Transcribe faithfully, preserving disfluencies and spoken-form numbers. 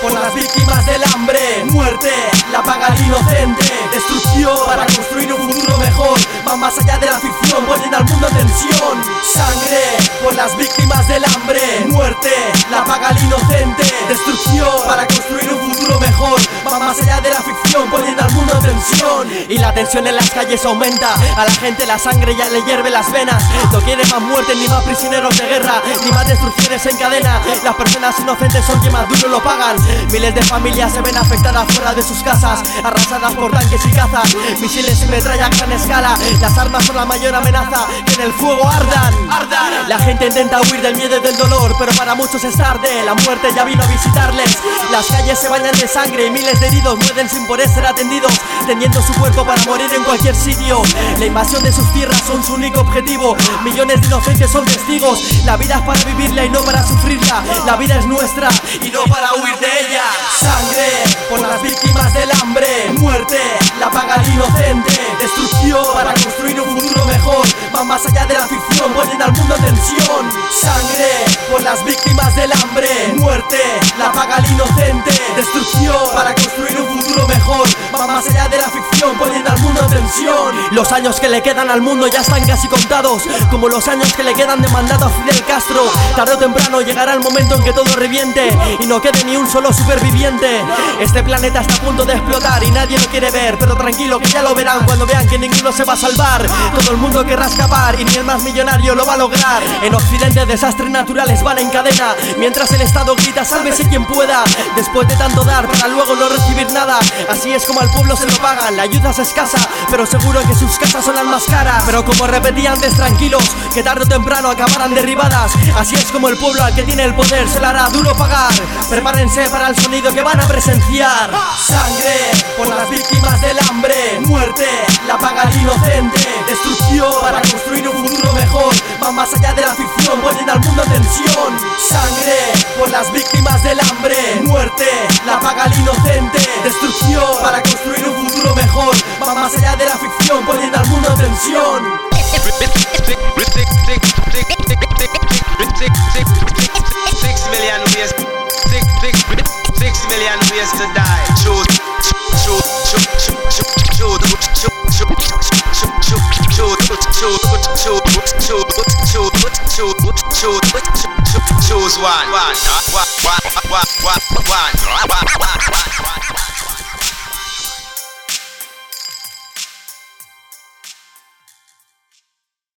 por las víctimas del hambre. Muerte, la paga el inocente. Destrucción para construir un futuro mejor. Va más allá de la ficción, ponen al mundo en tensión. Sangre, por las víctimas del hambre. Muerte, la paga el inocente. Destrucción para construir un futuro mejor. Va más allá de la ficción, poniendo al mundo en tensión. Y la tensión en las calles aumenta. A la gente la sangre ya le hierve las venas. No quiere más muertes, ni más prisioneros de guerra, ni más destrucciones en cadena. Las personas inocentes son quien más duro lo pagan. Miles de familias se ven afectadas fuera de sus casas, arrasadas por tanques y cazas, misiles y metralla a gran escala. Las armas son la mayor amenaza, que en el fuego ardan. La gente intenta huir del miedo y del dolor, pero para muchos es tarde. La muerte ya vino a visitarles. Las calles se bañan de sangre y miles de heridos mueren sin poder ser atendidos, tendiendo su cuerpo para morir en cualquier sitio. La invasión de sus tierras son su único objetivo. Millones de inocentes son testigos. La vida es para vivirla y no para sufrirla. La vida es nuestra y no para huir de ella. Sangre, por las víctimas del hambre. Muerte, la paga el inocente. Destrucción para construir un futuro mejor. Va más allá de la ficción, poniendo al mundo en tensión. Sangre, por las víctimas del hambre. Muerte, la paga el inocente. Destrucción para construir un futuro mejor. Va más allá de la ficción, poniendo al mundo en tensión. Los años que le quedan al mundo ya están casi contados, como los años que le quedan de mandato a Fidel Castro. Tarde o temprano llegará el momento en que todo reviente y no quede ni un solo superviviente. Este planeta está a punto de explotar y nadie lo quiere ver, pero tranquilo que ya lo verán cuando vean que ninguno se va a salvar. Todo el mundo querrá escapar y ni el más millonario lo va a lograr. En Occidente desastres naturales van en cadena, mientras el Estado grita sálvese quien pueda. Después de tanto dar para luego no recibir nada, así es como al pueblo se lo pagan. La ayuda es escasa, pero seguro que sus casas son las más caras. Pero como repetí antes, tranquilos, que tarde o temprano acabarán derribadas. Así es como el pueblo al que tiene el poder se le hará duro pagar. Prepárense para el sonido que van a presenciar. Sangre, por las víctimas del hambre. Muerte, la paga el inocente. Destrucción para construir un futuro mejor. Va más allá de la ficción, poniendo al mundo en tensión. Sangre, por las víctimas del hambre. Muerte, la paga el inocente. Destrucción para construir un futuro mejor. Va más allá de la ficción, poniendo al mundo en tensión. Six million ways, six, six, six million ways to die. Choose, choose, choose, choose, choose, choose, choose one, one, one, one, one, one, one, one.